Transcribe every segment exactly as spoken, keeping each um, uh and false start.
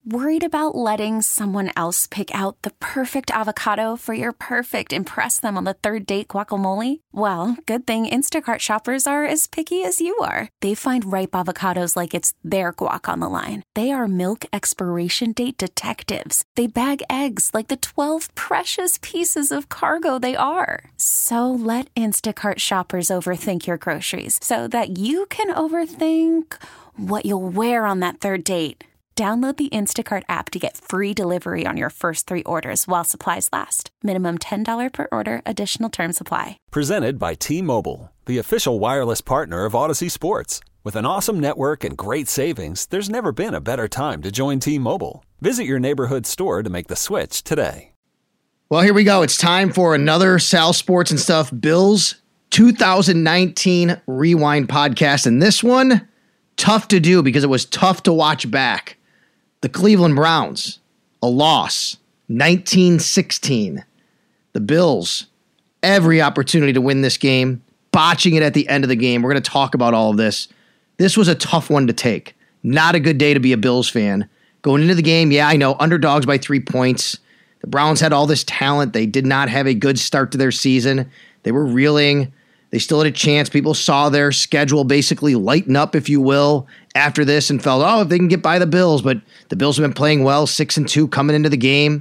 Worried about letting someone else pick out the perfect avocado for your perfect impress them on the third date guacamole? Well, good thing Instacart shoppers are as picky as you are. They find ripe avocados like it's their guac on the line. They are milk expiration date detectives. They bag eggs like the twelve precious pieces of cargo they are. So let Instacart shoppers overthink your groceries so that you can overthink what you'll wear on that third date. Download the Instacart app to get free delivery on your first three orders while supplies last. Minimum ten dollars per order. Additional terms apply. Presented by T-Mobile, the official wireless partner of Odyssey Sports. With an awesome network and great savings, there's never been a better time to join T-Mobile. Visit your neighborhood store to make the switch today. Well, here we go. It's time for another Sal Sports and Stuff Bills two thousand nineteen Rewind podcast. And this one, tough to do because it was tough to watch back. The Cleveland Browns, a loss, nineteen sixteen. The Bills, every opportunity to win this game, botching it at the end of the game. We're going to talk about all of this. This was a tough one to take. Not a good day to be a Bills fan. Going into the game, yeah, I know, underdogs by three points. The Browns had all this talent. They did not have a good start to their season. They were reeling. They still had a chance. People saw their schedule basically lighten up, if you will, after this and felt, oh, if they can get by the Bills. But the Bills have been playing well, six and two coming into the game.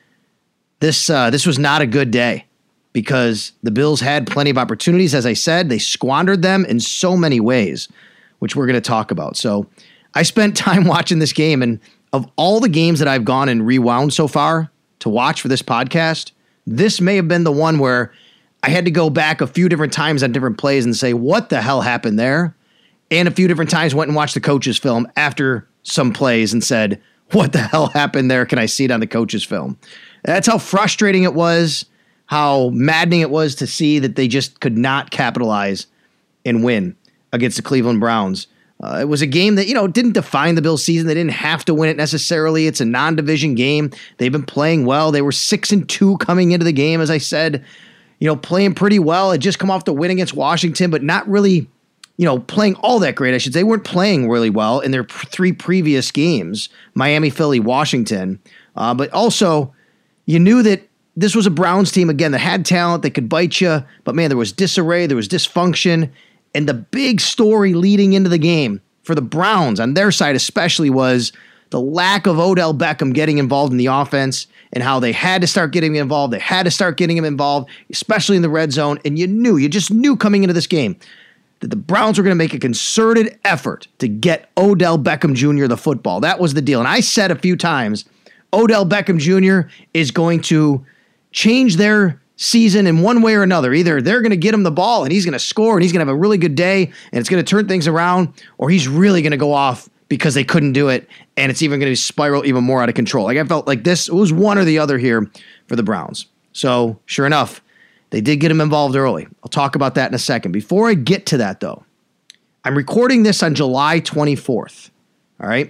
This uh, this was not a good day because the Bills had plenty of opportunities. As I said, they squandered them in so many ways, which we're going to talk about. So I spent time watching this game, and of all the games that I've gone and rewound so far to watch for this podcast, this may have been the one where I had to go back a few different times on different plays and say, what the hell happened there? And a few different times went and watched the coach's film after some plays and said, what the hell happened there? Can I see it on the coach's film? That's how frustrating it was, how maddening it was to see that they just could not capitalize and win against the Cleveland Browns. Uh, it was a game that, you know, didn't define the Bills season. They didn't have to win it necessarily. It's a non-division game. They've been playing well. They were six and two coming into the game, as I said. You know, playing pretty well. Had just come off the win against Washington, but not really, you know, playing all that great, I should say. They weren't playing really well in their p- three previous games, Miami, Philly, Washington. Uh, but also, you knew that this was a Browns team, again, that had talent, that could bite you. But, man, there was disarray, there was dysfunction. And the big story leading into the game for the Browns, on their side especially, was the lack of Odell Beckham getting involved in the offense and how they had to start getting involved. They had to start getting him involved, especially in the red zone. And you knew, you just knew coming into this game that the Browns were going to make a concerted effort to get Odell Beckham Junior the football. That was the deal. And I said a few times, Odell Beckham Junior is going to change their season in one way or another. Either they're going to get him the ball and he's going to score and he's going to have a really good day and it's going to turn things around, or he's really going to go off because they couldn't do it, and it's even going to spiral even more out of control. Like I felt like this, it was one or the other here for the Browns. So sure enough, they did get him involved early. I'll talk about that in a second. Before I get to that, though, I'm recording this on July twenty-fourth, all right?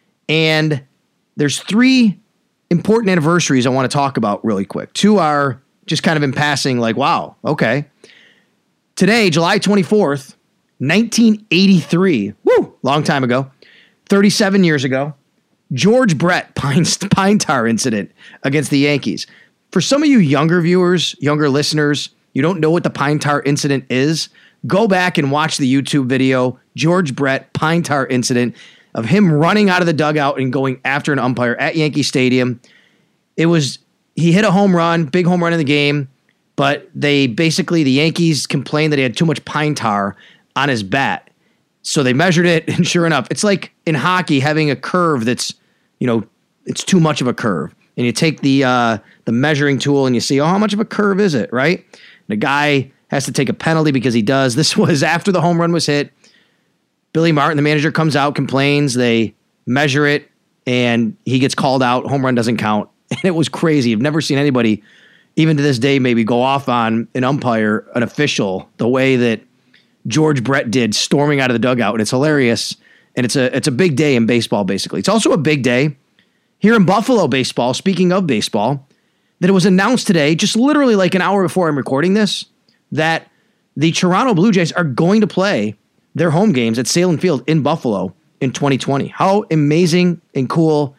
And there's three important anniversaries I want to talk about really quick. Two are just kind of in passing, like, wow, okay. Today, July twenty-fourth, nineteen eighty-three, woo, long time ago, thirty-seven years ago, George Brett pine, pine tar incident against the Yankees. For some of you younger viewers, younger listeners, you don't know what the pine tar incident is, go back and watch the YouTube video, George Brett pine tar incident, of him running out of the dugout and going after an umpire at Yankee Stadium. It was, he hit a home run, big home run in the game, but they basically, the Yankees complained that he had too much pine tar on his bat. So they measured it, and sure enough, it's like in hockey having a curve that's, you know, it's too much of a curve. And you take the uh, the measuring tool and you see, oh, how much of a curve is it, right? The guy has to take a penalty because he does. This was after the home run was hit. Billy Martin, the manager, comes out, complains. They measure it, and he gets called out. Home run doesn't count. And it was crazy. I've never seen anybody, even to this day, maybe go off on an umpire, an official, the way that George Brett did, storming out of the dugout. And it's hilarious. And it's a it's a big day in baseball, basically. It's also a big day here in Buffalo baseball, speaking of baseball, that it was announced today, just literally like an hour before I'm recording this, that the Toronto Blue Jays are going to play their home games at Salem Field in Buffalo in twenty twenty. How amazing and cool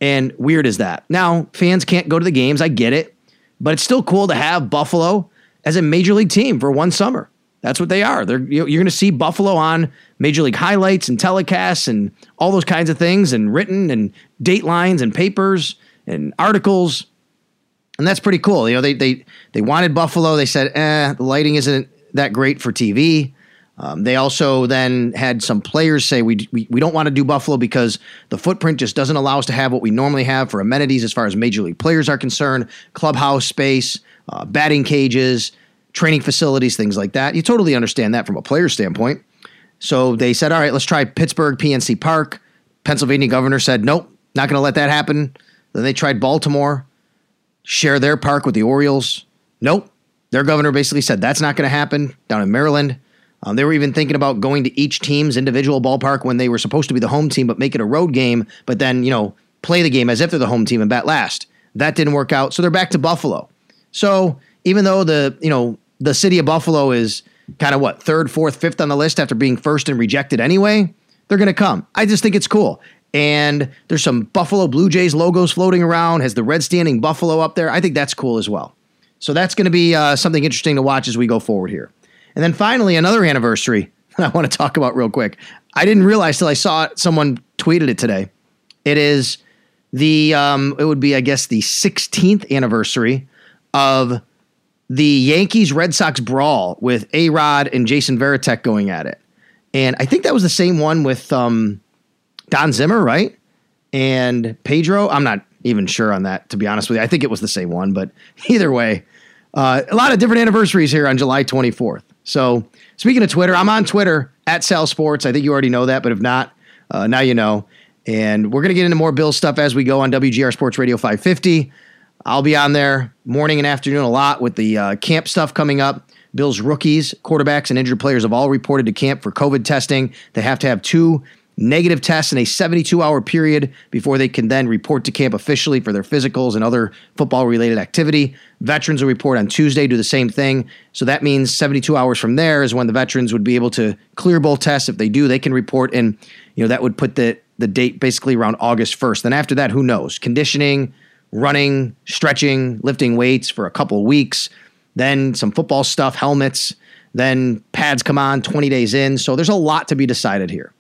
And weird is that. Now, fans can't go to the games. I get it. But it's still cool to have Buffalo as a major league team for one summer. That's what they are. They're, you're going to see Buffalo on Major League highlights and telecasts and all those kinds of things, and written and date lines and papers and articles. And that's pretty cool. You know, they they they wanted Buffalo. They said, eh, the lighting isn't that great for T V. Um, they also then had some players say, we, we we don't want to do Buffalo because the footprint just doesn't allow us to have what we normally have for amenities as far as major league players are concerned, clubhouse space, uh, batting cages, training facilities, things like that. You totally understand that from a player standpoint. So they said, all right, let's try Pittsburgh, P N C Park. Pennsylvania governor said, nope, not going to let that happen. Then they tried Baltimore, share their park with the Orioles. Nope. Their governor basically said that's not going to happen down in Maryland. Um, they were even thinking about going to each team's individual ballpark when they were supposed to be the home team, but make it a road game, but then, you know, play the game as if they're the home team and bat last. That didn't work out. So they're back to Buffalo. So even though the, you know, the city of Buffalo is kind of what, third, fourth, fifth on the list after being first and rejected anyway, they're going to come. I just think it's cool. And there's some Buffalo Blue Jays logos floating around, has the red standing Buffalo up there. I think that's cool as well. So that's going to be uh, something interesting to watch as we go forward here. And then finally, another anniversary that I want to talk about real quick. I didn't realize till I saw it, someone tweeted it today. It is the, um, it would be, I guess, the sixteenth anniversary of the Yankees-Red Sox brawl with A-Rod and Jason Varitek going at it. And I think that was the same one with um, Don Zimmer, right? And Pedro. I'm not even sure on that, to be honest with you. I think it was the same one, but either way, uh, a lot of different anniversaries here on July twenty-fourth. So speaking of Twitter, I'm on Twitter at Sal Sports. I think you already know that, but if not, uh, now you know. And we're going to get into more Bills stuff as we go on W G R Sports Radio five fifty. I'll be on there morning and afternoon a lot with the uh, camp stuff coming up. Bills rookies, quarterbacks, and injured players have all reported to camp for COVID testing. They have to have two negative tests in a seventy-two hour period before they can then report to camp officially for their physicals and other football-related activity. Veterans will report on Tuesday, do the same thing. So that means seventy-two hours from there is when the veterans would be able to clear both tests. If they do, they can report, and you know that would put the, the date basically around August first. Then after that, who knows? Conditioning, running, stretching, lifting weights for a couple of weeks, then some football stuff, helmets, then pads come on twenty days in. So there's a lot to be decided here.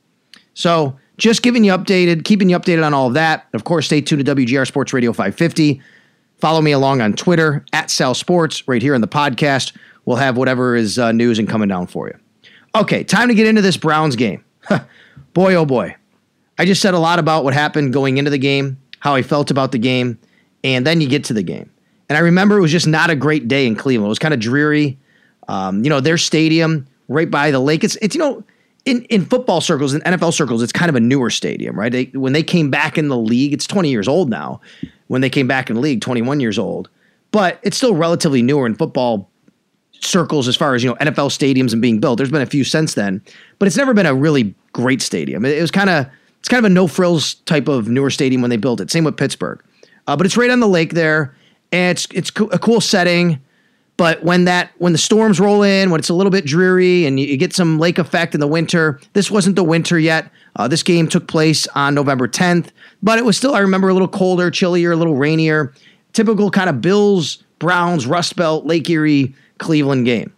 So just giving you updated, keeping you updated on all of that. Of course, stay tuned to W G R Sports Radio five fifty. Follow me along on Twitter, at Sal Sports, right here on the podcast. We'll have whatever is uh, news and coming down for you. Okay, time to get into this Browns game. Boy, oh boy. I just said a lot about what happened going into the game, how I felt about the game, and then you get to the game. And I remember it was just not a great day in Cleveland. It was kind of dreary. Um, you know, their stadium right by the lake. It's, it's you know, in, in football circles, in N F L circles, it's kind of a newer stadium, right? They, when they came back in the league, it's twenty years old now. When they came back in the league, twenty-one years old. But it's still relatively newer in football circles as far as, you know, N F L stadiums and being built. There's been a few since then, but it's never been a really great stadium. It, it was kind of, it's kind of a no-frills type of newer stadium when they built it. Same with Pittsburgh. Uh, but it's right on the lake there, and it's it's co- a cool setting. But when that when the storms roll in, when it's a little bit dreary and you, you get some lake effect in the winter, this wasn't the winter yet. Uh, this game took place on November tenth, but it was still, I remember, a little colder, chillier, a little rainier. Typical kind of Bills, Browns, Rust Belt, Lake Erie, Cleveland game.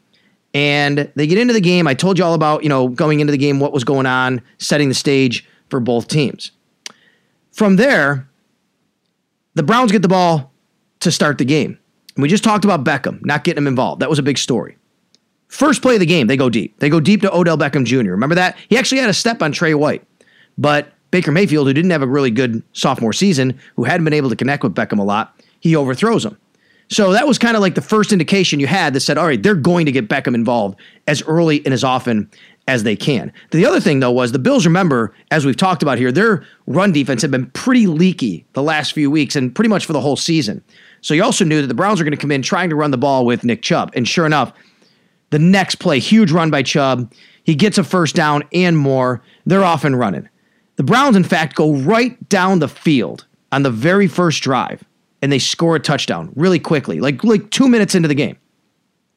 And they get into the game. I told you all about, you know, going into the game, what was going on, setting the stage for both teams. From there, the Browns get the ball to start the game. And we just talked about Beckham, not getting him involved. That was a big story. First play of the game, they go deep. They go deep to Odell Beckham Junior Remember that? He actually had a step on Trey White. But Baker Mayfield, who didn't have a really good sophomore season, who hadn't been able to connect with Beckham a lot, he overthrows him. So that was kind of like the first indication you had that said, all right, they're going to get Beckham involved as early and as often as they can. The other thing, though, was the Bills, remember, as we've talked about here, their run defense had been pretty leaky the last few weeks and pretty much for the whole season. So you also knew that the Browns were going to come in trying to run the ball with Nick Chubb. And sure enough, the next play, huge run by Chubb. He gets a first down and more. They're off and running. The Browns, in fact, go right down the field on the very first drive, and they score a touchdown really quickly, like, like two minutes into the game.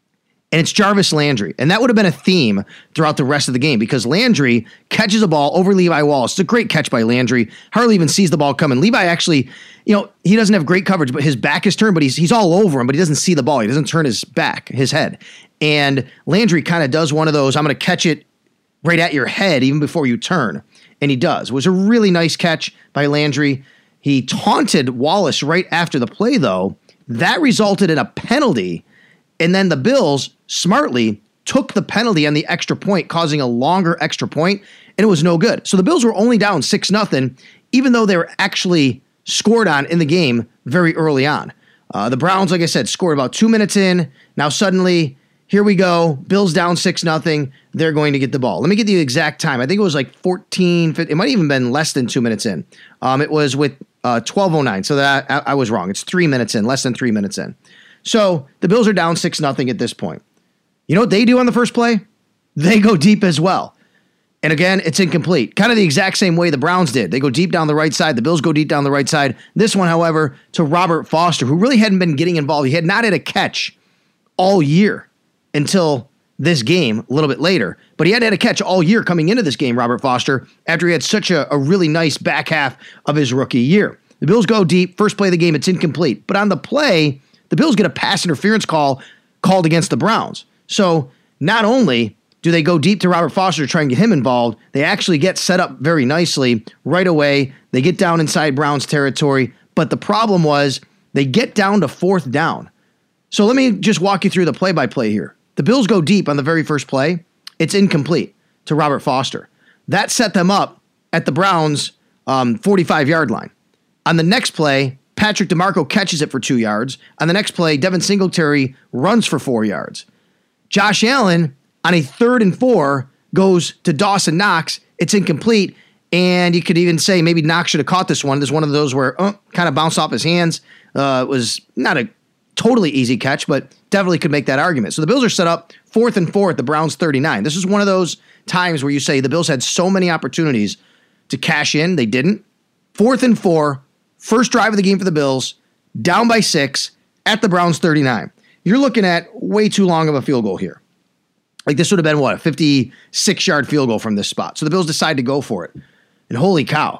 and it's Jarvis Landry. And that would have been a theme throughout the rest of the game because Landry catches a ball over Levi Wallace. It's a great catch by Landry. Hardly even sees the ball coming. Levi actually, you know, he doesn't have great coverage, but his back is turned, but he's he's all over him, but he doesn't see the ball. He doesn't turn his back, his head. And Landry kind of does one of those, I'm going to catch it right at your head even before you turn. And he does. It was a really nice catch by Landry. He taunted Wallace right after the play, though. That resulted in a penalty. And then the Bills smartly took the penalty on the extra point, causing a longer extra point, and it was no good. So the Bills were only down six nothing, even though they were actually scored on in the game very early on. Uh, the Browns, like I said, scored about two minutes in. Now suddenly, here we go. Bills down six nothing. They're going to get the ball. Let me get the exact time. I think it was like fourteen, fifteen, it might have even been less than two minutes in. Um, it was with uh, twelve oh nine, so that I, I was wrong. It's three minutes in, less than three minutes in. So the Bills are down six nothing at this point. You know what they do on the first play? They go deep as well. And again, it's incomplete. Kind of the exact same way the Browns did. They go deep down the right side. The Bills go deep down the right side. This one, however, to Robert Foster, who really hadn't been getting involved. He had not had a catch all year until this game a little bit later. But he had had a catch all year coming into this game, Robert Foster, after he had such a, a really nice back half of his rookie year. The Bills go deep. First play of the game, it's incomplete. But on the play, the Bills get a pass interference call called against the Browns. So not only do they go deep to Robert Foster to try and get him involved, they actually get set up very nicely right away. They get down inside Browns territory. But the problem was they get down to fourth down. So let me just walk you through the play-by-play here. The Bills go deep on the very first play. It's incomplete to Robert Foster. That set them up at the Browns' um, forty-five-yard line. On the next play, Patrick DeMarco catches it for two yards. On the next play, Devin Singletary runs for four yards. Josh Allen, on a third and four, goes to Dawson Knox. It's incomplete, and you could even say maybe Knox should have caught this one. This is one of those where uh, kind of bounced off his hands. Uh, it was not a totally easy catch, but definitely could make that argument. So the Bills are set up fourth and four at the Browns' thirty-nine. This is one of those times where you say the Bills had so many opportunities to cash in. They didn't. Fourth and four. First drive of the game for the Bills, down by six at the Browns' thirty-nine. You're looking at way too long of a field goal here. Like this would have been, what, a fifty-six-yard field goal from this spot. So the Bills decide to go for it. And holy cow,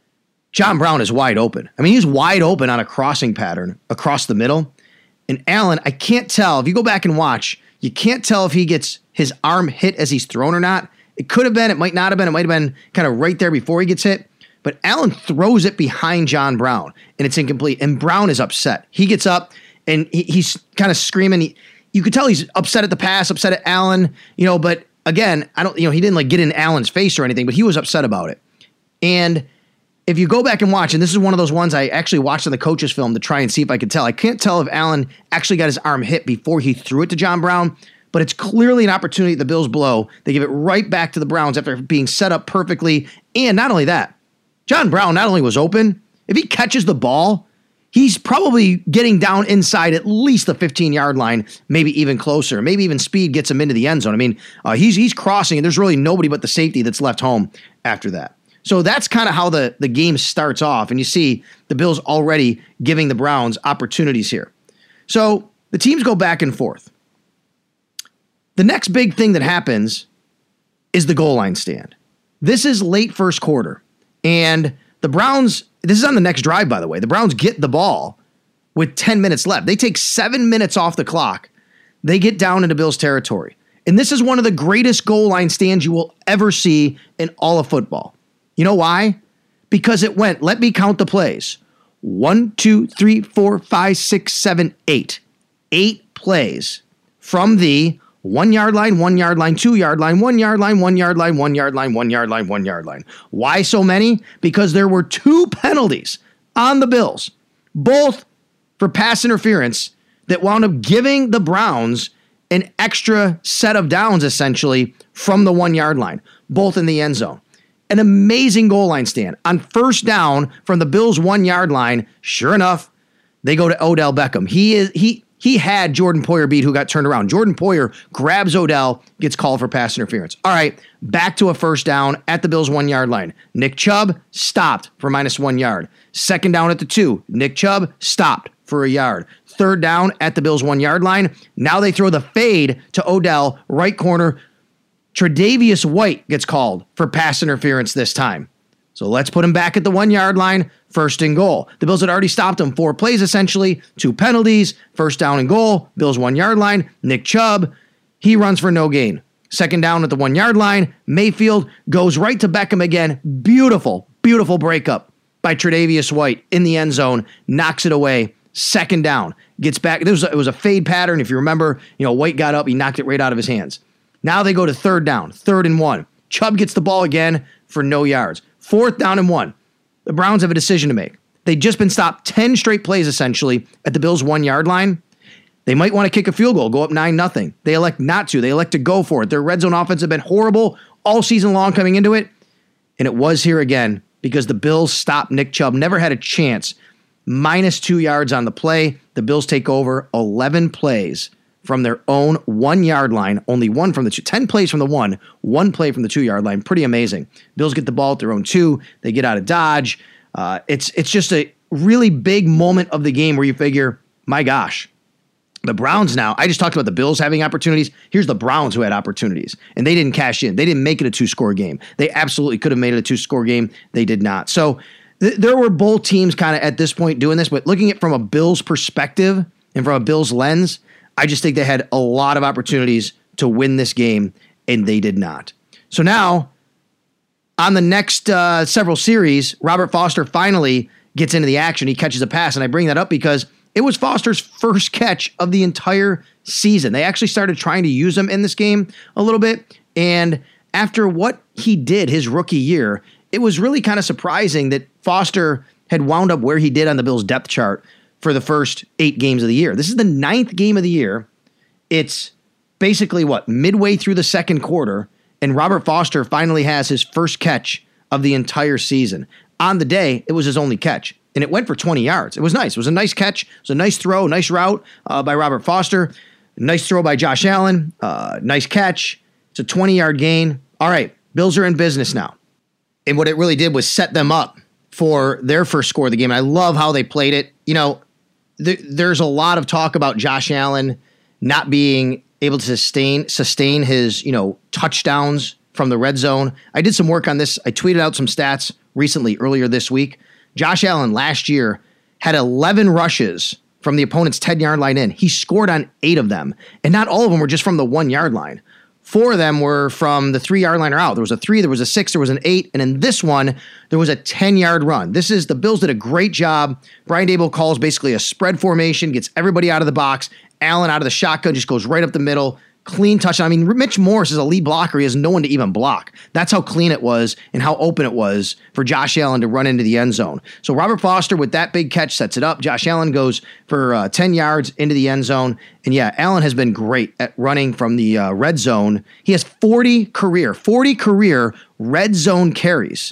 John Brown is wide open. I mean, he's wide open on a crossing pattern across the middle. And Allen, I can't tell. If you go back and watch, you can't tell if he gets his arm hit as he's thrown or not. It could have been. It might not have been. It might have been kind of right there before he gets hit. But Allen throws it behind John Brown, and it's incomplete. And Brown is upset. He gets up, and he, he's kind of screaming. He, you could tell he's upset at the pass, upset at Allen. You know, but again, I don't. You know, he didn't like get in Allen's face or anything, but he was upset about it. And if you go back and watch, and this is one of those ones I actually watched on the coach's film to try and see if I could tell. I can't tell if Allen actually got his arm hit before he threw it to John Brown, but it's clearly an opportunity the Bills blow. They give it right back to the Browns after being set up perfectly. And not only that, John Brown not only was open, if he catches the ball, he's probably getting down inside at least the fifteen-yard line, maybe even closer. Maybe even speed gets him into the end zone. I mean, uh, he's he's crossing, and there's really nobody but the safety that's left home after that. So that's kind of how the, the game starts off, and you see the Bills already giving the Browns opportunities here. So the teams go back and forth. The next big thing that happens is the goal line stand. This is late first quarter. And the Browns, this is on the next drive, by the way. The Browns get the ball with ten minutes left. They take seven minutes off the clock. They get down into Bills territory. And this is one of the greatest goal line stands you will ever see in all of football. You know why? Because it went, let me count the plays. One, two, three, four, five, six, seven, eight. Eight plays from the One yard line, one yard line, two yard line, one yard line, one yard line, one yard line, one yard line, one yard line. Why so many? Because there were two penalties on the Bills, both for pass interference, that wound up giving the Browns an extra set of downs, essentially, from the one yard line, both in the end zone. An amazing goal line stand. On first down from the Bills' one yard line, sure enough, they go to Odell Beckham. He is he. He had Jordan Poyer beat, who got turned around. Jordan Poyer grabs Odell, gets called for pass interference. All right, back to a first down at the Bills' one-yard line. Nick Chubb stopped for minus one yard. Second down at the two. Nick Chubb stopped for a yard. Third down at the Bills' one-yard line. Now they throw the fade to Odell, right corner. Tre'Davious White gets called for pass interference this time. So let's put him back at the one-yard line, first and goal. The Bills had already stopped him. Four plays, essentially. Two penalties. First down and goal. Bills' one-yard line. Nick Chubb, he runs for no gain. Second down at the one-yard line. Mayfield goes right to Beckham again. Beautiful, beautiful breakup by Tre'Davious White in the end zone. Knocks it away. Second down. Gets back. It was, a, it was a fade pattern. If you remember, you know, White got up. He knocked it right out of his hands. Now they go to third down. Third and one. Chubb gets the ball again for no yards. Fourth down and one. The Browns have a decision to make. They'd just been stopped ten straight plays, essentially, at the Bills' one-yard line. They might want to kick a field goal, go up nine nothing. They elect not to. They elect to go for it. Their red zone offense have been horrible all season long coming into it. And it was here again because the Bills stopped Nick Chubb. Never had a chance. Minus two yards on the play. The Bills take over eleven plays from their own one-yard line. Only one from the two. ten plays from the one. One play from the two-yard line. Pretty amazing. Bills get the ball at their own two. They get out of dodge. Uh, it's, it's just a really big moment of the game where you figure, my gosh, the Browns now, I just talked about the Bills having opportunities. Here's the Browns who had opportunities, and they didn't cash in. They didn't make it a two-score game. They absolutely could have made it a two-score game. They did not. So th- there were both teams kind of at this point doing this, but looking at it from a Bills perspective and from a Bills lens, I just think they had a lot of opportunities to win this game, and they did not. So now, on the next uh, several series, Robert Foster finally gets into the action. He catches a pass, and I bring that up because it was Foster's first catch of the entire season. They actually started trying to use him in this game a little bit, and after what he did his rookie year, it was really kind of surprising that Foster had wound up where he did on the Bills' depth chart for the first eight games of the year. This is the ninth game of the year. It's basically, what, midway through the second quarter, and Robert Foster finally has his first catch of the entire season. On the day, it was his only catch, and it went for twenty yards. It was nice. It was a nice catch. It was a nice throw, nice route uh, by Robert Foster. Nice throw by Josh Allen. Uh, nice catch. It's a twenty-yard gain. All right, Bills are in business now. And what it really did was set them up for their first score of the game. I love how they played it. You know, th- there's a lot of talk about Josh Allen not being able to sustain sustain his, you know, touchdowns from the red zone. I did some work on this. I tweeted out some stats recently, earlier this week. Josh Allen last year had eleven rushes from the opponent's ten-yard line in. He scored on eight of them, and not all of them were just from the one-yard line. Four of them were from the three-yard line or out. There was a three, there was a six, there was an eight, and in this one, there was a ten-yard run. This is, the Bills did a great job. Brian Daboll calls basically a spread formation, gets everybody out of the box. Allen out of the shotgun, just goes right up the middle. Clean touchdown. I mean, Mitch Morse is a lead blocker. He has no one to even block. That's how clean it was and how open it was for Josh Allen to run into the end zone. So Robert Foster with that big catch sets it up. Josh Allen goes for uh, ten yards into the end zone. And yeah, Allen has been great at running from the uh, red zone. He has forty career, forty career red zone carries.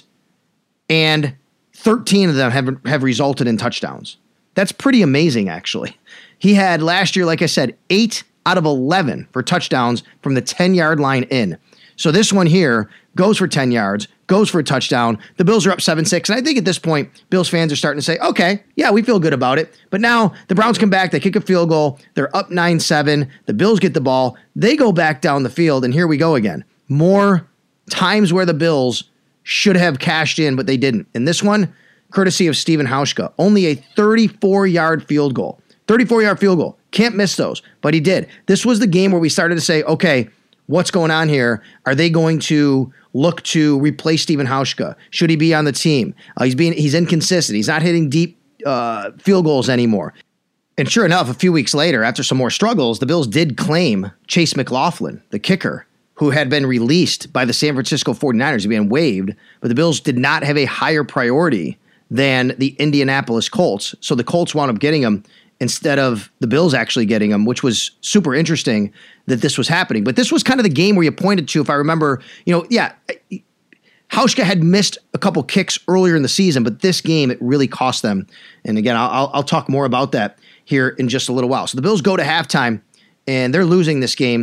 And thirteen of them have, have resulted in touchdowns. That's pretty amazing, actually. He had last year, like I said, eight out of eleven for touchdowns from the ten-yard line in. So this one here goes for ten yards, goes for a touchdown. The Bills are up seven six, and I think at this point, Bills fans are starting to say, okay, yeah, we feel good about it. But now the Browns come back, they kick a field goal, they're up nine seven, the Bills get the ball, they go back down the field, and here we go again. More times where the Bills should have cashed in, but they didn't. In this one, courtesy of Stephen Hauschka, only a thirty-four-yard field goal. thirty-four-yard field goal. Can't miss those, but he did. This was the game where we started to say, okay, what's going on here? Are they going to look to replace Stephen Hauschka? Should he be on the team? Uh, he's being he's inconsistent. He's not hitting deep uh, field goals anymore. And sure enough, a few weeks later, after some more struggles, the Bills did claim Chase McLaughlin, the kicker, who had been released by the San Francisco forty-niners. He had been waived, but the Bills did not have a higher priority than the Indianapolis Colts. So the Colts wound up getting him instead of the Bills actually getting him, which was super interesting that this was happening. But this was kind of the game where you pointed to, if I remember, you know, yeah, Hauschka had missed a couple kicks earlier in the season, but this game, it really cost them. And again, I'll, I'll talk more about that here in just a little while. So the Bills go to halftime, and they're losing this game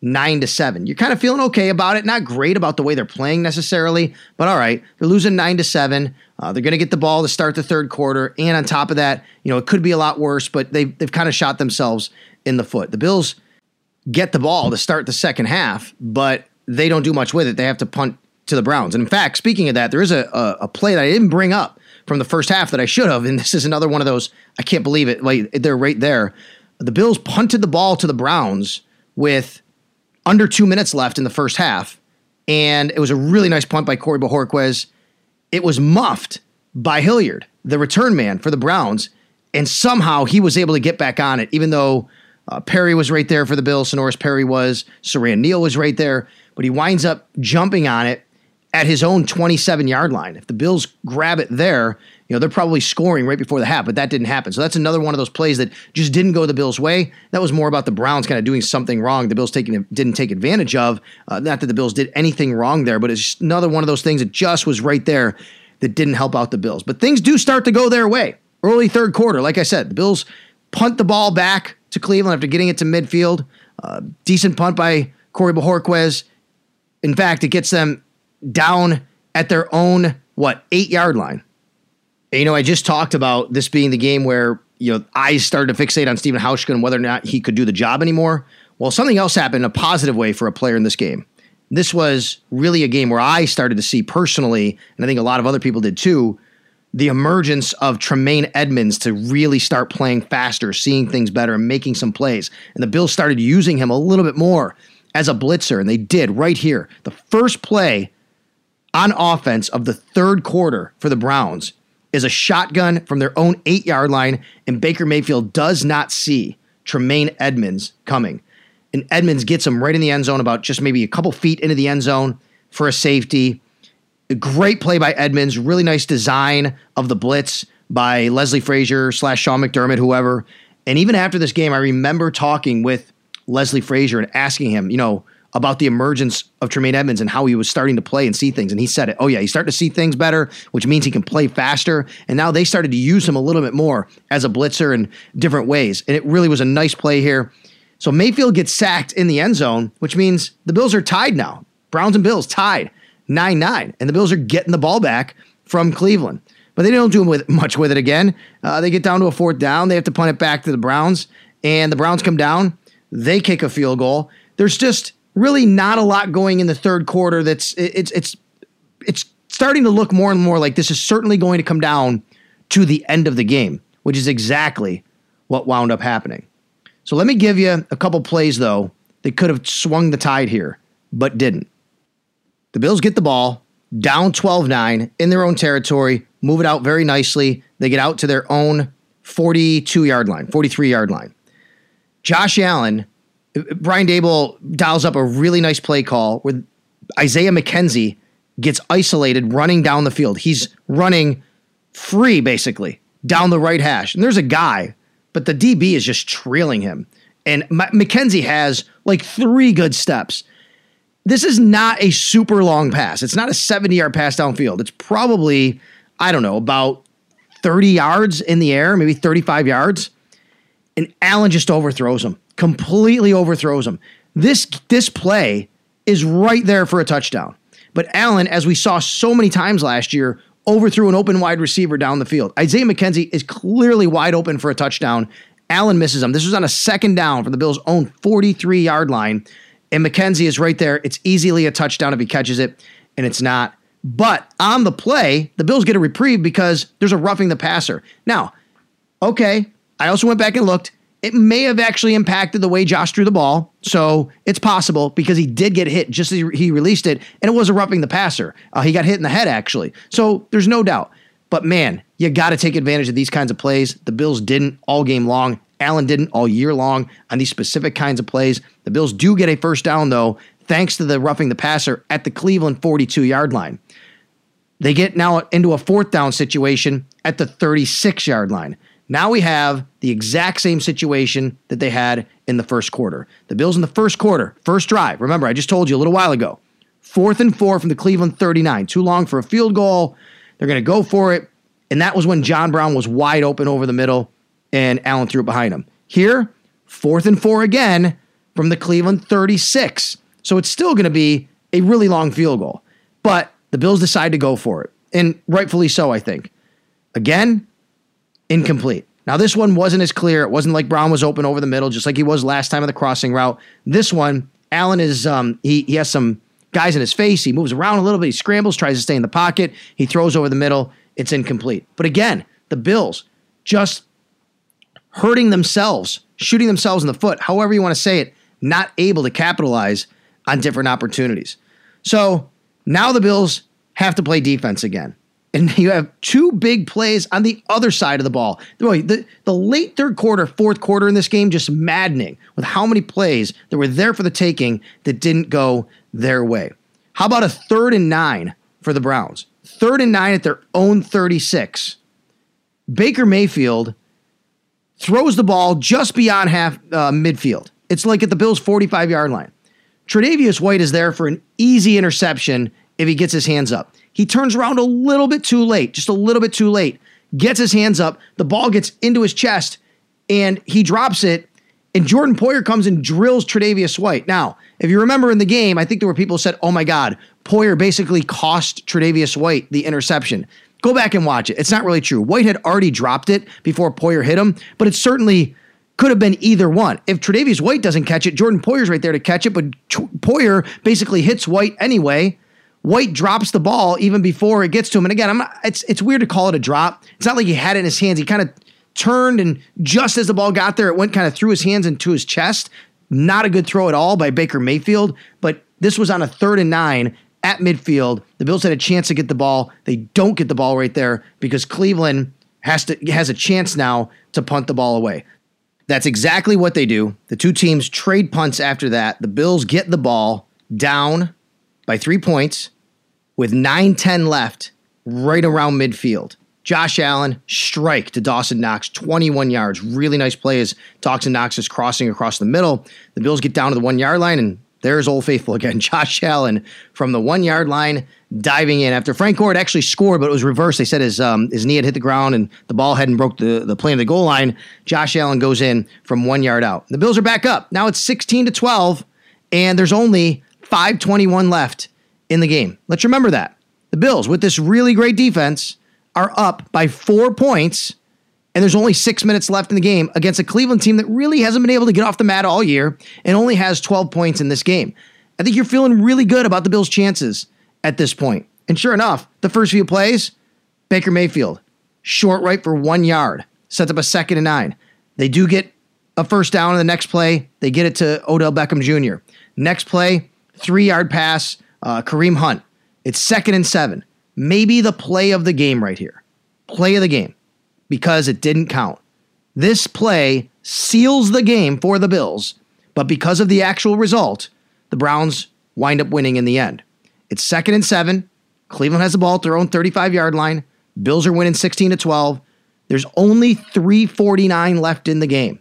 nine to seven. You're kind of feeling okay about it. Not great about the way they're playing necessarily, but all right. They're losing nine to seven. Uh, they're going to get the ball to start the third quarter. And on top of that, you know, it could be a lot worse, but they, they've kind of shot themselves in the foot. The Bills get the ball to start the second half, but they don't do much with it. They have to punt to the Browns. And in fact, speaking of that, there is a, a, a play that I didn't bring up from the first half that I should have. And this is another one of those, I can't believe it. Like, they're right there. The Bills punted the ball to the Browns with under two minutes left in the first half. And it was a really nice punt by Corey Bojorquez. It was muffed by Hilliard, the return man for the Browns. And somehow he was able to get back on it, even though uh, Perry was right there for the Bills. Sonoris Perry was. Saran Neal was right there. But he winds up jumping on it at his own twenty-seven-yard line. If the Bills grab it there, you know, they're probably scoring right before the half, but that didn't happen. So that's another one of those plays that just didn't go the Bills' way. That was more about the Browns kind of doing something wrong. The Bills taking didn't take advantage of. Uh, not that the Bills did anything wrong there, but it's just another one of those things that just was right there that didn't help out the Bills. But things do start to go their way. Early third quarter, like I said, the Bills punt the ball back to Cleveland after getting it to midfield. Uh, decent punt by Corey Bojorquez. In fact, it gets them down at their own, what, eight-yard line. And, you know, I just talked about this being the game where, you know, eyes started to fixate on Stephen Hauschka and whether or not he could do the job anymore. Well, something else happened in a positive way for a player in this game. This was really a game where I started to see personally, and I think a lot of other people did too, the emergence of Tremaine Edmunds to really start playing faster, seeing things better, and making some plays. And the Bills started using him a little bit more as a blitzer, and they did right here. The first play on offense of the third quarter for the Browns is a shotgun from their own eight-yard line, and Baker Mayfield does not see Tremaine Edmunds coming. And Edmunds gets him right in the end zone, about just maybe a couple feet into the end zone for a safety. A great play by Edmunds, really nice design of the blitz by Leslie Frazier slash Sean McDermott, whoever. And even after this game, I remember talking with Leslie Frazier and asking him, you know, about the emergence of Tremaine Edmunds and how he was starting to play and see things. And he said it. Oh, yeah, he's starting to see things better, which means he can play faster. And now they started to use him a little bit more as a blitzer in different ways. And it really was a nice play here. So Mayfield gets sacked in the end zone, which means the Bills are tied now. Browns and Bills tied nine nine. And the Bills are getting the ball back from Cleveland. But they don't do with, much with it again. Uh, they get down to a fourth down. They have to punt it back to the Browns. And the Browns come down. They kick a field goal. There's just really not a lot going in the third quarter. That's it's it's it's starting to look more and more like this is certainly going to come down to the end of the game, which is exactly what wound up happening. So let me give you a couple plays, though, that could have swung the tide here, but didn't. The Bills get the ball, down twelve nine in their own territory, move it out very nicely. They get out to their own forty-two-yard line, forty-three-yard line. Josh Allen, Brian Daboll dials up a really nice play call where Isaiah McKenzie gets isolated running down the field. He's running free, basically, down the right hash. And there's a guy, but the D B is just trailing him. And M- McKenzie has like three good steps. This is not a super long pass. It's not a seventy-yard pass downfield. It's probably, I don't know, about thirty yards in the air, maybe thirty-five yards. And Allen just overthrows him. Completely overthrows him. This this play is right there for a touchdown. But Allen, as we saw so many times last year, overthrew an open wide receiver down the field. Isaiah McKenzie is clearly wide open for a touchdown. Allen misses him. This was on a second down from the Bills' own forty-three-yard line. And McKenzie is right there. It's easily a touchdown if he catches it, and it's not. But on the play, the Bills get a reprieve because there's a roughing the passer. Now, okay, I also went back and looked. It may have actually impacted the way Josh threw the ball, so it's possible because he did get hit just as he released it, and it was a roughing the passer. Uh, he got hit in the head, actually, so there's no doubt. But, man, you got to take advantage of these kinds of plays. The Bills didn't all game long. Allen didn't all year long on these specific kinds of plays. The Bills do get a first down, though, thanks to the roughing the passer at the Cleveland forty-two-yard line. They get now into a fourth down situation at the thirty-six-yard line. Now we have the exact same situation that they had in the first quarter. The Bills in the first quarter, first drive. Remember, I just told you a little while ago. Fourth and four from the Cleveland thirty-nine. Too long for a field goal. They're going to go for it. And that was when John Brown was wide open over the middle and Allen threw it behind him. Here, fourth and four again. from the Cleveland thirty-six. So it's still going to be a really long field goal. But the Bills decide to go for it. And rightfully so, I think. Again, incomplete. Now, this one wasn't as clear. It wasn't like Brown was open over the middle, just like he was last time on the crossing route. This one, Allen is, um, he, he has some guys in his face. He moves around a little bit. He scrambles, tries to stay in the pocket. He throws over the middle. It's incomplete. But again, the Bills just hurting themselves, shooting themselves in the foot, however you want to say it, not able to capitalize on different opportunities. So now the Bills have to play defense again. And you have two big plays on the other side of the ball. The, the late third quarter, fourth quarter in this game, just maddening with how many plays that were there for the taking that didn't go their way. How about a third and nine for the Browns? Third and nine at their own thirty-six. Baker Mayfield throws the ball just beyond half uh, midfield. It's like at the Bills' forty-five-yard line. Tre'Davious White is there for an easy interception if he gets his hands up. He turns around a little bit too late, just a little bit too late, gets his hands up, the ball gets into his chest, and he drops it, and Jordan Poyer comes and drills Tre'Davious White. Now, if you remember in the game, I think there were people who said, oh my God, Poyer basically cost Tre'Davious White the interception. Go back and watch it. It's not really true. White had already dropped it before Poyer hit him, but it certainly could have been either one. If Tre'Davious White doesn't catch it, Jordan Poyer's right there to catch it, but Poyer basically hits White anyway. White drops the ball even before it gets to him. And again, I'm not, it's it's weird to call it a drop. It's not like he had it in his hands. He kind of turned, and just as the ball got there, it went kind of through his hands into his chest. Not a good throw at all by Baker Mayfield, but this was on a third and nine at midfield. The Bills had a chance to get the ball. They don't get the ball right there because Cleveland has to has a chance now to punt the ball away. That's exactly what they do. The two teams trade punts after that. The Bills get the ball down by three points with nine ten left right around midfield. Josh Allen, strike to Dawson Knox, twenty-one yards. Really nice play as Dawson Knox is crossing across the middle. The Bills get down to the one-yard line, and there's Old Faithful again. Josh Allen from the one-yard line diving in. After Frank Gore had actually scored, but it was reversed. They said his um, his knee had hit the ground and the ball hadn't broke the, the plane of the goal line. Josh Allen goes in from one yard out. The Bills are back up. Now it's sixteen to twelve, and there's only five twenty-one left in the game. Let's remember that. The Bills, with this really great defense, are up by four points, and there's only six minutes left in the game against a Cleveland team that really hasn't been able to get off the mat all year and only has twelve points in this game. I think you're feeling really good about the Bills' chances at this point. And sure enough, the first few plays, Baker Mayfield, short right for one yard, sets up a second and nine. They do get a first down in the next play. They get it to Odell Beckham Junior Next play, three-yard pass, uh, Kareem Hunt. It's second and seven. Maybe the play of the game right here. Play of the game. Because it didn't count. This play seals the game for the Bills, but because of the actual result, the Browns wind up winning in the end. It's second and seven. Cleveland has the ball at their own thirty-five-yard line. Bills are winning sixteen to twelve. There's only three forty-nine left in the game.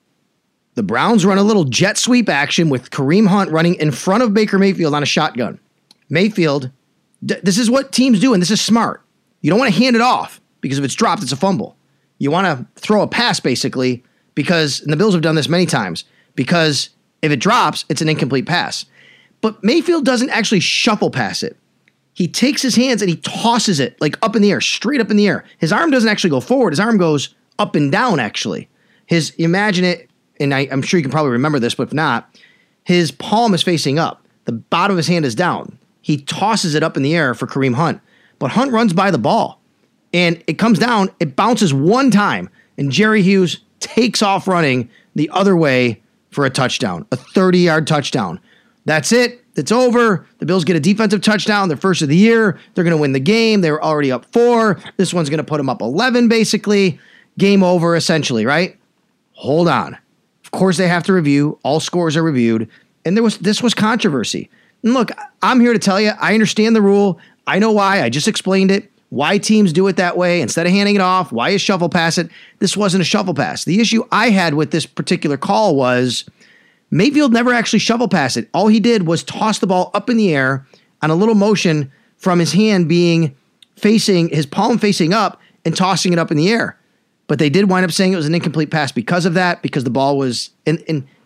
The Browns run a little jet sweep action with Kareem Hunt running in front of Baker Mayfield on a shotgun. Mayfield, d- this is what teams do, and this is smart. You don't want to hand it off because if it's dropped, it's a fumble. You want to throw a pass, basically, because, and the Bills have done this many times, because if it drops, it's an incomplete pass. But Mayfield doesn't actually shuffle pass it. He takes his hands and he tosses it like up in the air, straight up in the air. His arm doesn't actually go forward. His arm goes up and down, actually. His, imagine it, and I, I'm sure you can probably remember this, but if not, his palm is facing up. The bottom of his hand is down. He tosses it up in the air for Kareem Hunt. But Hunt runs by the ball. And it comes down, it bounces one time, and Jerry Hughes takes off running the other way for a touchdown, a thirty-yard touchdown. That's it. It's over. The Bills get a defensive touchdown, their first of the year. They're going to win the game. They were already up four. This one's going to put them up eleven, basically. Game over, essentially, right? Hold on. Of course, they have to review. All scores are reviewed. And there was this was controversy. And look, I'm here to tell you, I understand the rule. I know why. I just explained it. Why teams do it that way instead of handing it off. Why you shuffle pass it. This wasn't a shuffle pass. The issue I had with this particular call was Mayfield never actually shovel passed it. All he did was toss the ball up in the air on a little motion from his hand being facing, his palm facing up and tossing it up in the air. But they did wind up saying it was an incomplete pass because of that, because the ball was, and, and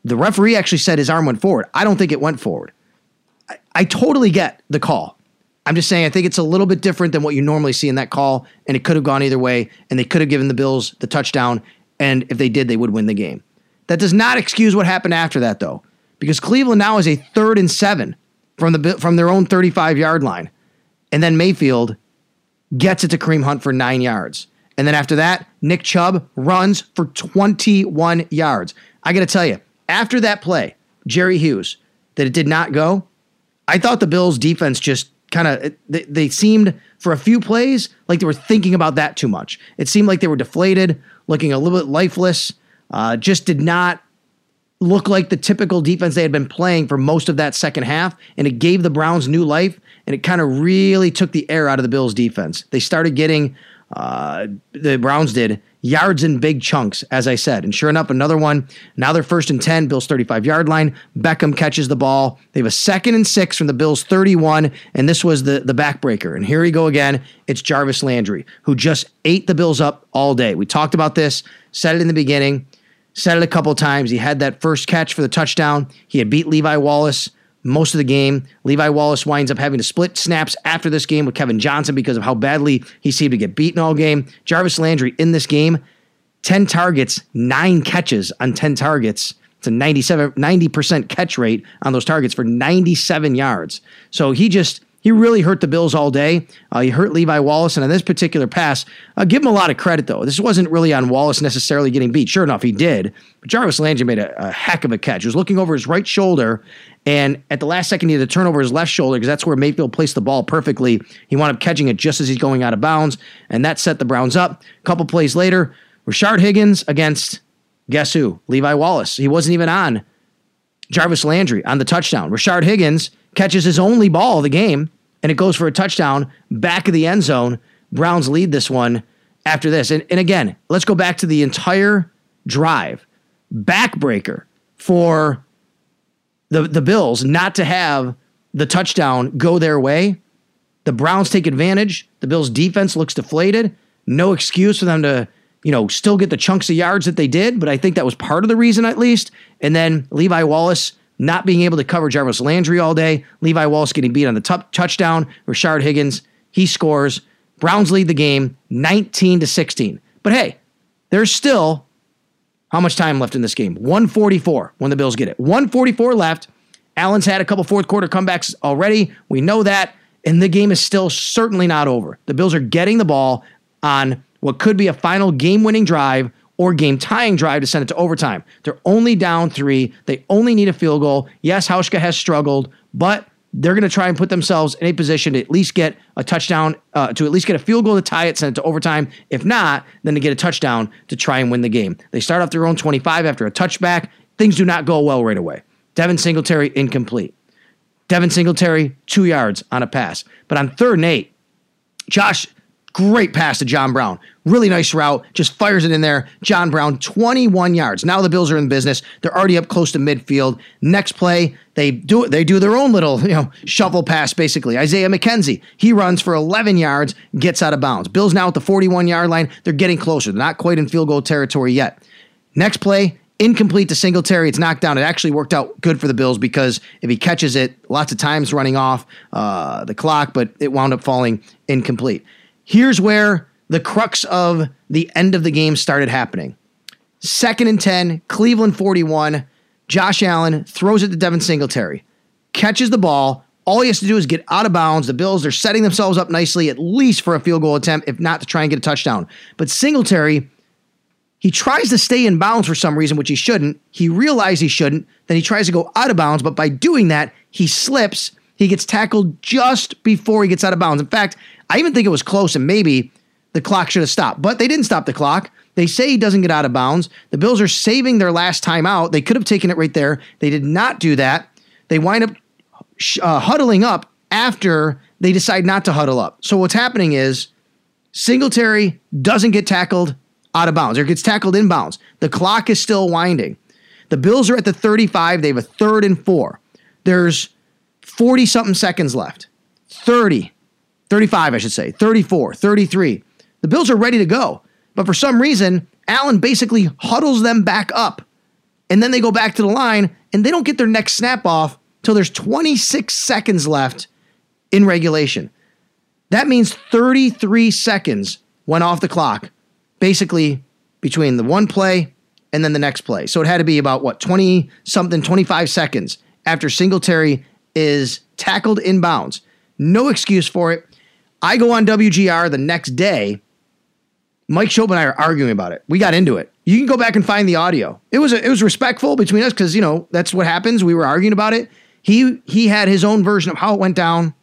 The referee actually said his arm went forward. I don't think it went forward. I, I totally get the call. I'm just saying I think it's a little bit different than what you normally see in that call, and it could have gone either way, and they could have given the Bills the touchdown, and if they did, they would win the game. That does not excuse what happened after that, though, because Cleveland now is a third and seven from the from their own thirty-five-yard line, and then Mayfield gets it to Kareem Hunt for nine yards. And then after that, Nick Chubb runs for twenty-one yards. I got to tell you, after that play, Jerry Hughes, that it did not go, I thought the Bills' defense just kind of, they, they seemed for a few plays like they were thinking about that too much. It seemed like they were deflated, looking a little bit lifeless, uh, just did not look like the typical defense they had been playing for most of that second half, and it gave the Browns new life, and it kind of really took the air out of the Bills' defense. They started getting, uh, the Browns did, yards in big chunks, as I said. And sure enough, another one. Now they're first and ten, Bills' thirty-five-yard line. Beckham catches the ball. They have a second and six from the Bills' thirty-one, and this was the, the backbreaker. And here we go again. It's Jarvis Landry, who just ate the Bills up all day. We talked about this, said it in the beginning, said it a couple times. He had that first catch for the touchdown. He had beat Levi Wallace most of the game. Levi Wallace winds up having to split snaps after this game with Kevin Johnson because of how badly he seemed to get beaten all game. Jarvis Landry in this game, ten targets, nine catches on ten targets. It's a ninety-seven, ninety percent catch rate on those targets for ninety-seven yards. So he just, he really hurt the Bills all day. Uh, he hurt Levi Wallace, and on this particular pass, uh, give him a lot of credit, though. This wasn't really on Wallace necessarily getting beat. Sure enough, he did. But Jarvis Landry made a, a heck of a catch. He was looking over his right shoulder, and at the last second, he had to turn over his left shoulder because that's where Mayfield placed the ball perfectly. He wound up catching it just as he's going out of bounds, and that set the Browns up. A couple plays later, Rashard Higgins against, guess who? Levi Wallace. He wasn't even on Jarvis Landry on the touchdown. Rashard Higgins catches his only ball of the game, and it goes for a touchdown, back of the end zone. Browns lead this one after this. And, and again, let's go back to the entire drive. Backbreaker for the, the Bills not to have the touchdown go their way. The Browns take advantage. The Bills' defense looks deflated. No excuse for them to, you know, still get the chunks of yards that they did, but I think that was part of the reason at least. And then Levi Wallace not being able to cover Jarvis Landry all day. Levi Wallace getting beat on the t- touchdown. Rashard Higgins, he scores. Browns lead the game nineteen to sixteen. But hey, there's still how much time left in this game? one forty-four when the Bills get it. one forty-four left. Allen's had a couple fourth quarter comebacks already. We know that. And the game is still certainly not over. The Bills are getting the ball on what could be a final game-winning drive or game-tying drive to send it to overtime. They're only down three. They only need a field goal. Yes, Hauschka has struggled, but they're going to try and put themselves in a position to at least get a touchdown, uh, to at least get a field goal to tie it, send it to overtime. If not, then to get a touchdown to try and win the game. They start off their own twenty-five after a touchback. Things do not go well right away. Devin Singletary, incomplete. Devin Singletary, two yards on a pass. But on third and eight, Josh, great pass to John Brown. Really nice route. Just fires it in there. John Brown, twenty-one yards. Now the Bills are in business. They're already up close to midfield. Next play, they do they do their own little, you know, shuffle pass, basically. Isaiah McKenzie, he runs for eleven yards, gets out of bounds. Bills now at the forty-one-yard line. They're getting closer. They're not quite in field goal territory yet. Next play, incomplete to Singletary. It's knocked down. It actually worked out good for the Bills because if he catches it, lots of times running off uh, the clock, but it wound up falling incomplete. Here's where the crux of the end of the game started happening. Second and ten, Cleveland forty-one. Josh Allen throws it to Devin Singletary. Catches the ball. All he has to do is get out of bounds. The Bills are setting themselves up nicely, at least for a field goal attempt, if not to try and get a touchdown. But Singletary, he tries to stay in bounds for some reason, which he shouldn't. He realizes he shouldn't. Then he tries to go out of bounds, but by doing that, he slips. He gets tackled just before he gets out of bounds. In fact, I even think it was close and maybe the clock should have stopped, but they didn't stop the clock. They say he doesn't get out of bounds. The Bills are saving their last time out. They could have taken it right there. They did not do that. They wind up uh, huddling up after they decide not to huddle up. So what's happening is Singletary doesn't get tackled out of bounds or gets tackled in bounds. The clock is still winding. The Bills are at the thirty-five. They have a third and four. There's forty-something seconds left. thirty, thirty-five, I should say, thirty-four, thirty-three. The Bills are ready to go. But for some reason, Allen basically huddles them back up And then they go back to the line, and they don't get their next snap off till there's twenty-six seconds left in regulation. That means thirty-three seconds went off the clock, basically between the one play and then the next play. So it had to be about, what, twenty-something, twenty-five seconds after Singletary is tackled inbounds. No excuse for it. I go on W G R the next day. Mike Shope and I are arguing about it. We got into it. You can go back and find the audio. It was a, it was respectful between us because, you know, that's what happens. We were arguing about it. He he had his own version of how it went down.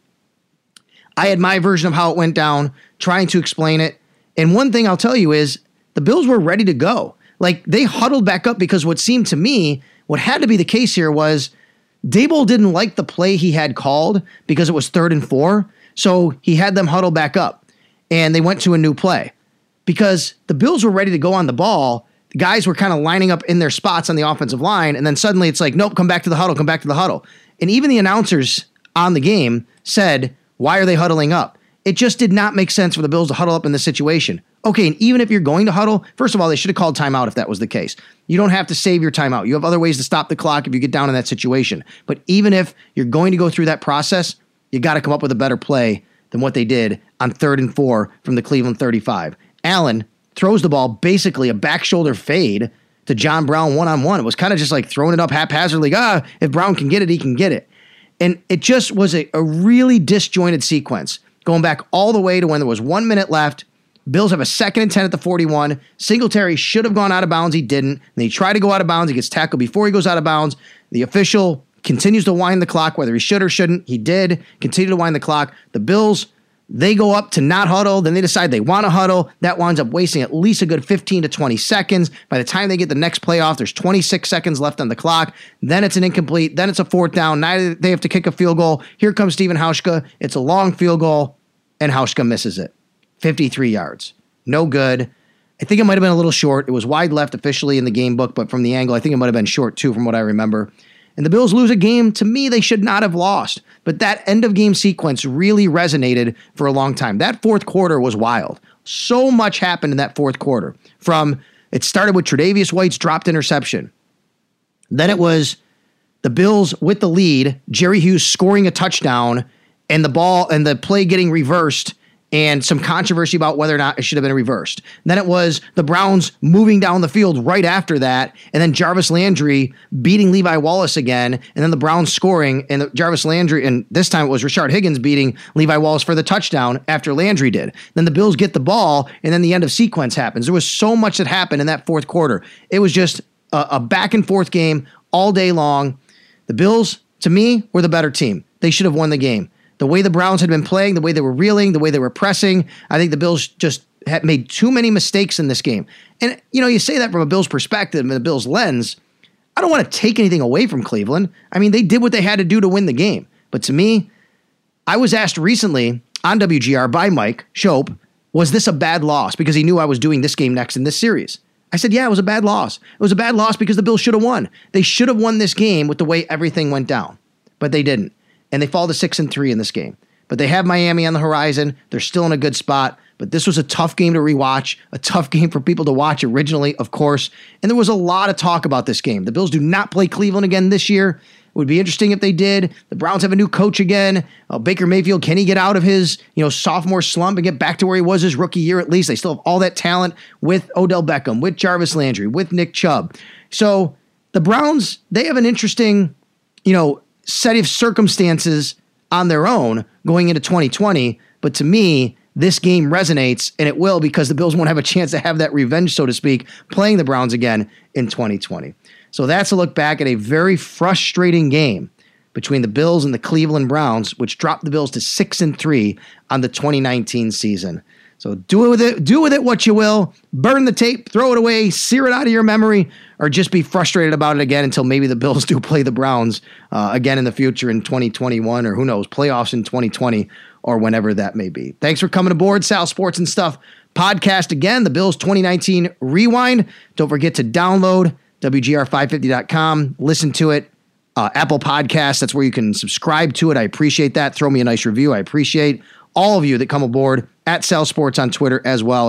I had my version of how it went down, trying to explain it. And one thing I'll tell you is the Bills were ready to go. Like, they huddled back up because what seemed to me, what had to be the case here was Daboll didn't like the play he had called because it was third and four. So he had them huddle back up and they went to a new play because the Bills were ready to go on the ball. The guys were kind of lining up in their spots on the offensive line. And then suddenly it's like, nope, come back to the huddle, come back to the huddle. And even the announcers on the game said, why are they huddling up? It just did not make sense for the Bills to huddle up in this situation. Okay, and even if you're going to huddle, first of all, they should have called timeout if that was the case. You don't have to save your timeout. You have other ways to stop the clock if you get down in that situation. But even if you're going to go through that process, you got to come up with a better play than what they did on third and four from the Cleveland thirty-five. Allen throws the ball, basically a back shoulder fade to John Brown one-on-one. It was kind of just like throwing it up haphazardly. Ah, if Brown can get it, he can get it. And it just was a, a really disjointed sequence, going back all the way to when there was one minute left. Bills have a second and ten at the forty-one. Singletary should have gone out of bounds. He didn't. And they try to go out of bounds. He gets tackled before he goes out of bounds. The official continues to wind the clock, whether he should or shouldn't. He did continue to wind the clock. The Bills, they go up to not huddle. Then they decide they want to huddle. That winds up wasting at least a good fifteen to twenty seconds. By the time they get the next play off, there's twenty-six seconds left on the clock. Then it's an incomplete. Then it's a fourth down. Now they have to kick a field goal. Here comes Stephen Hauschka. It's a long field goal, and Hauschka misses it. fifty-three yards. No good. I think it might have been a little short. It was wide left officially in the game book, but from the angle, I think it might have been short too from what I remember. And the Bills lose a game, to me, they should not have lost. But that end-of-game sequence really resonated for a long time. That fourth quarter was wild. So much happened in that fourth quarter. From, it started with Tre'Davious White's dropped interception. Then it was the Bills with the lead, Jerry Hughes scoring a touchdown, and the ball and the play getting reversed, and some controversy about whether or not it should have been reversed. Then it was the Browns moving down the field right after that, and then Jarvis Landry beating Levi Wallace again, and then the Browns scoring, and Jarvis Landry, and this time it was Rashard Higgins beating Levi Wallace for the touchdown after Landry did. Then the Bills get the ball, and then the end of sequence happens. There was so much that happened in that fourth quarter. It was just a, a back and forth game all day long. The Bills, to me, were the better team. They should have won the game. The way the Browns had been playing, the way they were reeling, the way they were pressing, I think the Bills just had made too many mistakes in this game. And, you know, you say that from a Bills perspective and a Bills lens. I don't want to take anything away from Cleveland. I mean, they did what they had to do to win the game. But to me, I was asked recently on W G R by Mike Shope, was this a bad loss? Because he knew I was doing this game next in this series. I said, yeah, it was a bad loss. It was a bad loss because the Bills should have won. They should have won this game with the way everything went down. But they didn't. And they fall to six and three in this game. But they have Miami on the horizon. They're still in a good spot. But this was a tough game to rewatch, a tough game for people to watch originally, of course. And there was a lot of talk about this game. The Bills do not play Cleveland again this year. It would be interesting if they did. The Browns have a new coach again. Uh, Baker Mayfield, can he get out of his you know sophomore slump and get back to where he was his rookie year at least? They still have all that talent with Odell Beckham, with Jarvis Landry, with Nick Chubb. So the Browns, they have an interesting, you know, set of circumstances on their own going into twenty twenty. But to me, this game resonates, and it will because the Bills won't have a chance to have that revenge, so to speak, playing the Browns again in twenty twenty. So that's a look back at a very frustrating game between the Bills and the Cleveland Browns, which dropped the Bills to six and three on the twenty nineteen season. So do it with it, do with it what you will. Burn the tape, throw it away, sear it out of your memory, or just be frustrated about it again until maybe the Bills do play the Browns uh, again in the future in twenty twenty-one, or who knows, playoffs in twenty twenty, or whenever that may be. Thanks for coming aboard, Sal Sports and Stuff podcast again, the Bills twenty nineteen Rewind. Don't forget to download W G R five fifty dot com, listen to it. Uh, Apple Podcasts, that's where you can subscribe to it. I appreciate that. Throw me a nice review. I appreciate all of you that come aboard at Sal Sports on Twitter as well. And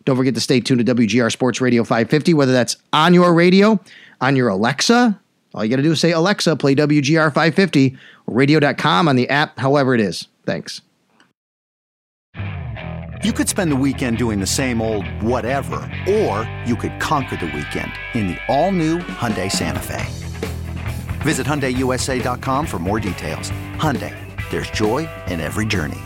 Don't forget to stay tuned to W G R Sports Radio five fifty, whether that's on your radio, on your Alexa. All you got to do is say, Alexa, play W G R five fifty, or radio dot com on the app, however it is. Thanks. You could spend the weekend doing the same old whatever, or you could conquer the weekend in the all-new Hyundai Santa Fe. Visit Hyundai U S A dot com for more details. Hyundai, there's joy in every journey.